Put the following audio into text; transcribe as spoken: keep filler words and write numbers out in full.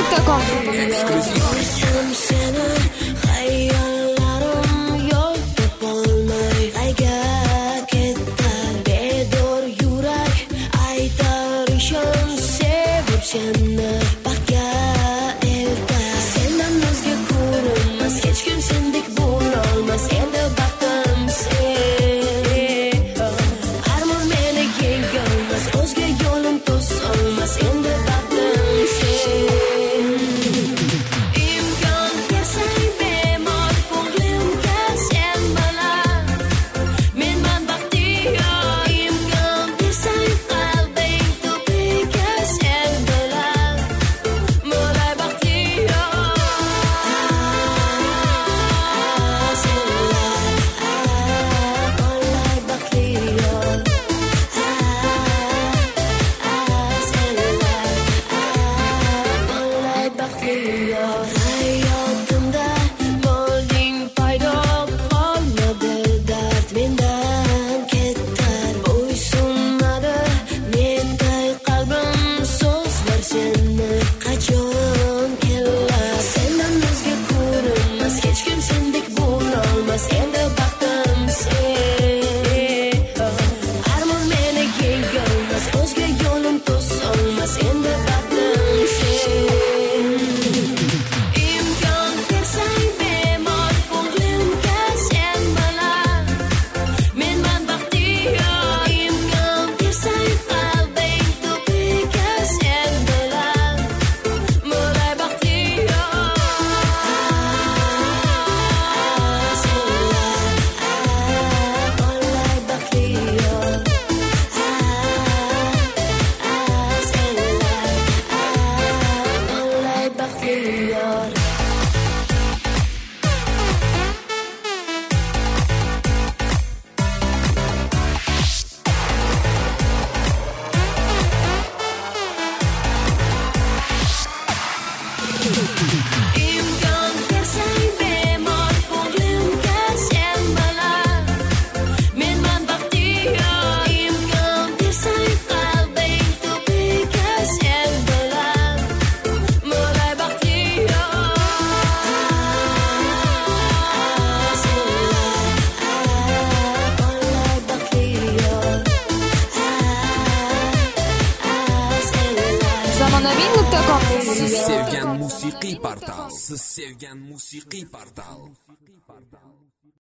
nuqta com. Ko'rsam seni xayollarim yo'l topolmay qayga ketdi bedor yurak aytar ishon sevib seni baxtga eltar sendan o'zga ko'rinmas hech kim sendek bo'lolmas endi baxtim sen armon meni yengolmas o'zga yo'lim to'solmas endi baxtim sen hayotimda bo'lding paydo qolmadi dard mendan kettar bo'ysunmadi menday qalbim so'zlar seni qachon kelar sendan o'zga ko'rinmas hech kim sendek bo'lolmas endi baxtim sen armon meni yengolmas o'zga yo'lim to'solmas endi baxtim sen imkon bersang bemor ko'nglimga sen bilan menman baxtiyor imkon bersang qalbing to'piga sen bilan mo'lay baxtiyor mo'lay baxtiyor zamonaviy nuqta com. Siz sevgan musiqiy portal. Siz sevgan musiqiy portal.